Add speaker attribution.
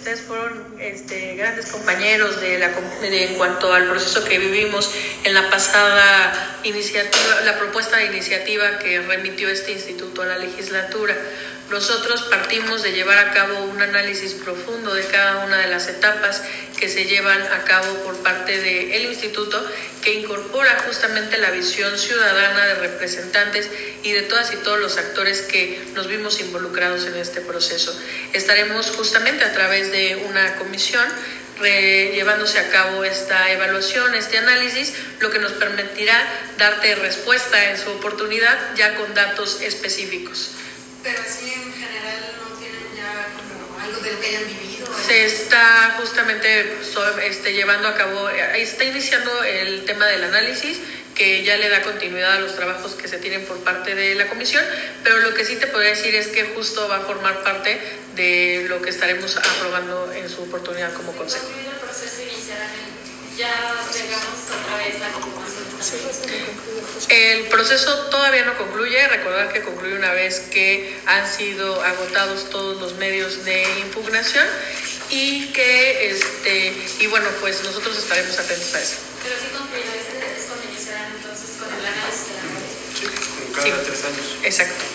Speaker 1: ustedes fueron grandes compañeros en cuanto al proceso que vivimos en la pasada iniciativa, la propuesta de iniciativa que remitió este instituto a la legislatura. Nosotros partimos de llevar a cabo un análisis profundo de cada una de las etapas que se llevan a cabo por parte del instituto, que incorpora justamente la visión ciudadana de representantes y de todas y todos los actores que nos vimos involucrados en este proceso. Estaremos justamente a través de una comisión llevándose a cabo esta evaluación, este análisis, lo que nos permitirá darte respuesta en su oportunidad ya con datos específicos.
Speaker 2: Pero así en general no tienen ya como algo de lo que hayan vivido.
Speaker 1: Se está justamente llevando a cabo, está iniciando el tema del análisis, que ya le da continuidad a los trabajos que se tienen por parte de la comisión, pero lo que sí te podría decir es que justo va a formar parte de lo que estaremos aprobando en su oportunidad como consejo.
Speaker 3: ¿Concluido el proceso inicial, ya llegamos otra vez a conclusión?
Speaker 1: El proceso todavía no concluye. Recordar que concluye una vez que han sido agotados todos los medios de impugnación y que y bueno, pues nosotros estaremos atentos a eso.
Speaker 3: Pero sí concluido, es cuando iniciarán entonces con el análisis de la ley.
Speaker 4: Sí, como cada 3 años.
Speaker 1: Exacto.